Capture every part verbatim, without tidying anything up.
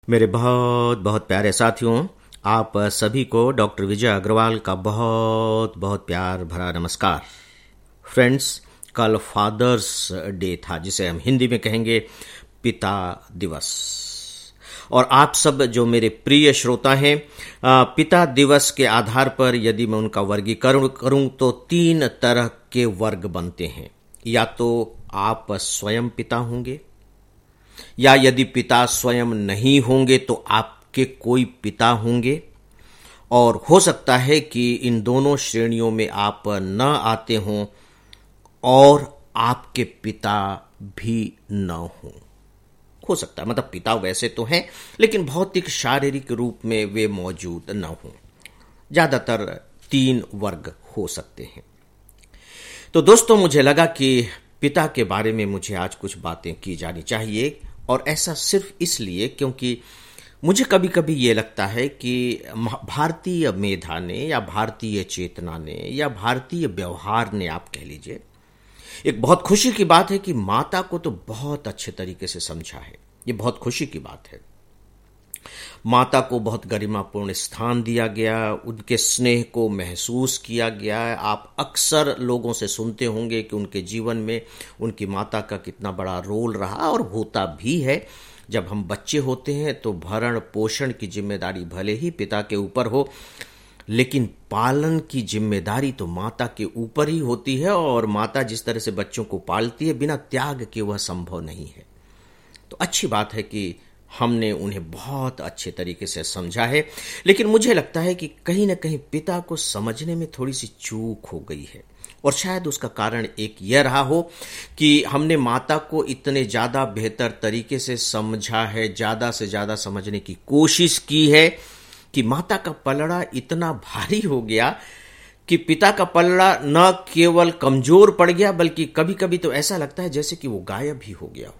मेरे बहुत बहुत प्यारे साथियों, आप सभी को डॉक्टर विजय अग्रवाल का बहुत बहुत प्यार भरा नमस्कार। फ्रेंड्स, कल फादर्स डे था, जिसे हम हिंदी में कहेंगे पिता दिवस। और आप सब जो मेरे प्रिय श्रोता हैं, पिता दिवस के आधार पर यदि मैं उनका वर्गीकरण करूं तो तीन तरह के वर्ग बनते हैं। या तो आप स्वयं पिता होंगे, या यदि पिता स्वयं नहीं होंगे तो आपके कोई पिता होंगे, और हो सकता है कि इन दोनों श्रेणियों में आप न आते हों और आपके पिता भी न हों। हो सकता है, मतलब पिता वैसे तो हैं लेकिन भौतिक शारीरिक रूप में वे मौजूद न हों। ज्यादातर तीन वर्ग हो सकते हैं। तो दोस्तों, मुझे लगा कि पिता के बारे में मुझे आज कुछ बातें की जानी चाहिए, और ऐसा सिर्फ इसलिए क्योंकि मुझे कभी कभी ये लगता है कि भारतीय मेधा ने या भारतीय चेतना ने या भारतीय व्यवहार ने, आप कह लीजिए, एक बहुत खुशी की बात है कि माता को तो बहुत अच्छे तरीके से समझा है। ये बहुत खुशी की बात है। माता को बहुत गरिमापूर्ण स्थान दिया गया, उनके स्नेह को महसूस किया गया। आप अक्सर लोगों से सुनते होंगे कि उनके जीवन में उनकी माता का कितना बड़ा रोल रहा, और होता भी है। जब हम बच्चे होते हैं तो भरण पोषण की जिम्मेदारी भले ही पिता के ऊपर हो, लेकिन पालन की जिम्मेदारी तो माता के ऊपर ही होती है, और माता जिस तरह से बच्चों को पालती है, बिना त्याग के वह संभव नहीं है। तो अच्छी बात है कि हमने उन्हें बहुत अच्छे तरीके से समझा है, लेकिन मुझे लगता है कि कहीं ना कहीं पिता को समझने में थोड़ी सी चूक हो गई है। और शायद उसका कारण एक यह रहा हो कि हमने माता को इतने ज्यादा बेहतर तरीके से समझा है, ज्यादा से ज्यादा समझने की कोशिश की है, कि माता का पलड़ा इतना भारी हो गया कि पिता का पलड़ा न केवल कमजोर पड़ गया, बल्कि कभी कभी तो ऐसा लगता है जैसे कि वो गायब ही हो गया हो।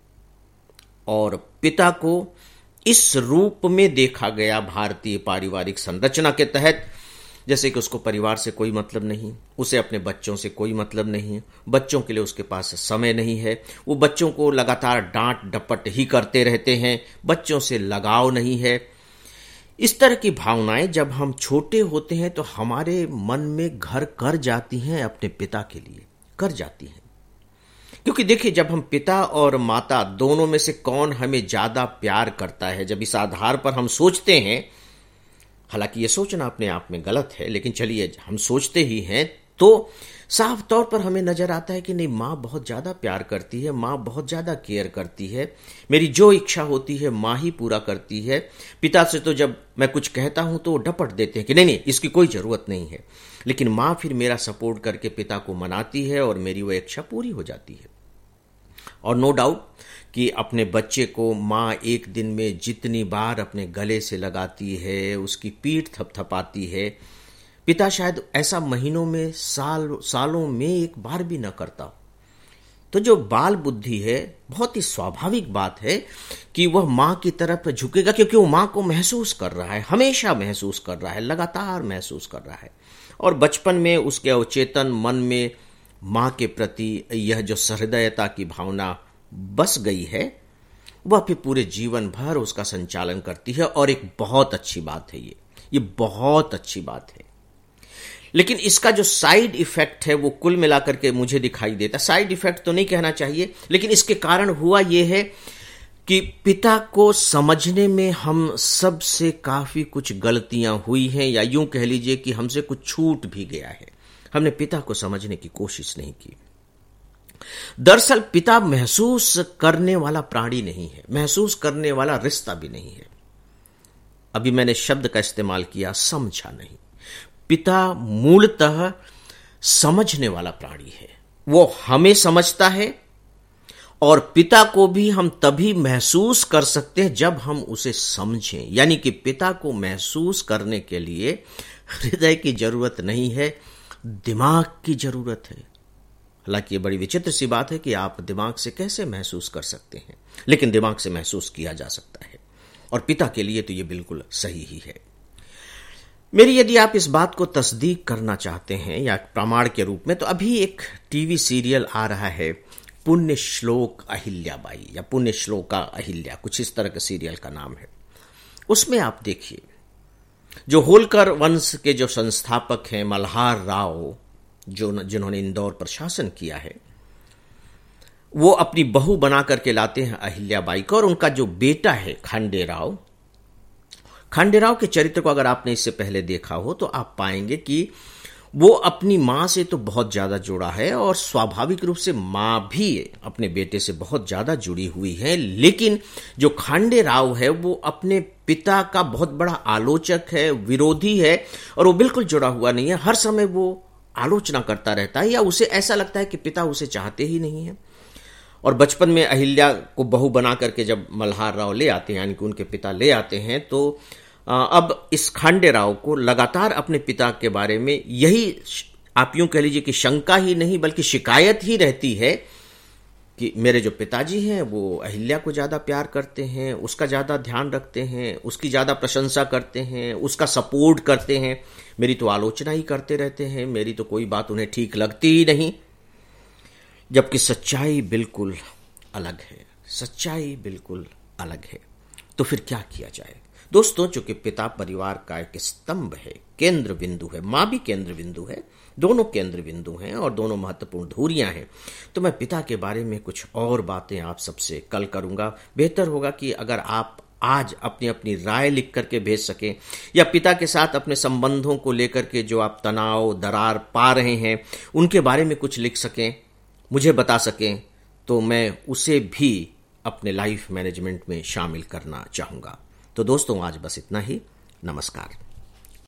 और पिता को इस रूप में देखा गया भारतीय पारिवारिक संरचना के तहत, जैसे कि उसको परिवार से कोई मतलब नहीं, उसे अपने बच्चों से कोई मतलब नहीं, बच्चों के लिए उसके पास समय नहीं है, वो बच्चों को लगातार डांट डपट ही करते रहते हैं, बच्चों से लगाव नहीं है। इस तरह की भावनाएं जब हम छोटे होते हैं तो हमारे मन में घर कर जाती हैं, अपने पिता के लिए कर जाती हैं। क्योंकि देखिए, जब हम पिता और माता दोनों में से कौन हमें ज्यादा प्यार करता है, जब इस आधार पर हम सोचते हैं, हालांकि यह सोचना अपने आप में गलत है, लेकिन चलिए हम सोचते ही हैं, तो साफ तौर पर हमें नजर आता है कि नहीं, माँ बहुत ज्यादा प्यार करती है, माँ बहुत ज्यादा केयर करती है, मेरी जो इच्छा होती है माँ ही पूरा करती है। पिता से तो जब मैं कुछ कहता हूं तो वो डपट देते हैं कि नहीं नहीं, इसकी कोई जरूरत नहीं है, लेकिन माँ फिर मेरा सपोर्ट करके पिता को मनाती है और मेरी वो इच्छा पूरी हो जाती है। और नो डाउट कि अपने बच्चे को माँ एक दिन में जितनी बार अपने गले से लगाती है, उसकी पीठ थपथपाती है, पिता शायद ऐसा महीनों में, साल सालों में एक बार भी न करता। तो जो बाल बुद्धि है, बहुत ही स्वाभाविक बात है कि वह माँ की तरफ झुकेगा, क्योंकि वो माँ को महसूस कर रहा है, हमेशा महसूस कर रहा है, लगातार महसूस कर रहा है। और बचपन में उसके अवचेतन मन में माँ के प्रति यह जो सहृदयता की भावना बस गई है, वह फिर पूरे जीवन भर उसका संचालन करती है। और एक बहुत अच्छी बात है, ये ये बहुत अच्छी बात है। लेकिन इसका जो साइड इफेक्ट है वो कुल मिलाकर के मुझे दिखाई देता, साइड इफेक्ट तो नहीं कहना चाहिए, लेकिन इसके कारण हुआ यह है कि पिता को समझने में हम सब से काफी कुछ गलतियां हुई हैं, या यूं कह लीजिए कि हमसे कुछ छूट भी गया है। हमने पिता को समझने की कोशिश नहीं की। दरअसल पिता महसूस करने वाला प्राणी नहीं है, महसूस करने वाला रिश्ता भी नहीं है। अभी मैंने शब्द का इस्तेमाल किया, समझा नहीं। पिता मूलतः समझने वाला प्राणी है, वो हमें समझता है, और पिता को भी हम तभी महसूस कर सकते हैं जब हम उसे समझें। यानी कि पिता को महसूस करने के लिए हृदय की जरूरत नहीं है, दिमाग की जरूरत है। हालांकि ये बड़ी विचित्र सी बात है कि आप दिमाग से कैसे महसूस कर सकते हैं, लेकिन दिमाग से महसूस किया जा सकता है, और पिता के लिए तो ये बिल्कुल सही ही है। मेरी यदि आप इस बात को तस्दीक करना चाहते हैं या प्रमाण के रूप में, तो अभी एक टीवी सीरियल आ रहा है, पुण्य श्लोक अहिल्याबाई या पुण्य श्लोका अहिल्या, कुछ इस तरह का सीरियल का नाम है। उसमें आप देखिए, जो होलकर वंश के जो संस्थापक हैं मल्हार राव, जो जिन्होंने इंदौर पर शासन किया है, वो अपनी बहू बना करके लाते हैं अहिल्याबाई को, और उनका जो बेटा है खांडेराव, खांडेराव के चरित्र को अगर आपने इससे पहले देखा हो तो आप पाएंगे कि वो अपनी मां से तो बहुत ज्यादा जुड़ा है, और स्वाभाविक रूप से मां भी अपने बेटे से बहुत ज्यादा जुड़ी हुई है। लेकिन जो खांडेराव है वो अपने पिता का बहुत बड़ा आलोचक है, विरोधी है, और वो बिल्कुल जुड़ा हुआ नहीं है। हर समय वो आलोचना करता रहता है, या उसे ऐसा लगता है कि पिता उसे चाहते ही नहीं है। और बचपन में अहिल्या को बहू बना करके जब मल्हार राव ले आते हैं, यानी कि उनके पिता ले आते हैं, तो अब इस खांडेराव को लगातार अपने पिता के बारे में यही, आप यूं कह लीजिए कि शंका ही नहीं बल्कि शिकायत ही रहती है कि मेरे जो पिताजी हैं वो अहिल्या को ज्यादा प्यार करते हैं, उसका ज्यादा ध्यान रखते हैं, उसकी ज्यादा प्रशंसा करते हैं, उसका सपोर्ट करते हैं, मेरी तो आलोचना ही करते रहते हैं, मेरी तो कोई बात उन्हें ठीक लगती ही नहीं। जबकि सच्चाई बिल्कुल अलग है, सच्चाई बिल्कुल अलग है। तो फिर क्या किया जाए दोस्तों? चूंकि पिता परिवार का एक स्तंभ है, केंद्र बिंदु है, मां भी केंद्र बिंदु है, दोनों केंद्र बिंदु हैं और दोनों महत्वपूर्ण धुरियां हैं, तो मैं पिता के बारे में कुछ और बातें आप सबसे कल करूंगा। बेहतर होगा कि अगर आप आज अपनी अपनी राय लिख करके भेज सकें, या पिता के साथ अपने संबंधों को लेकर के जो आप तनाव दरार पा रहे हैं उनके बारे में कुछ लिख सकें, मुझे बता सकें, तो मैं उसे भी अपने लाइफ मैनेजमेंट में शामिल करना चाहूंगा। तो दोस्तों आज बस इतना ही। नमस्कार।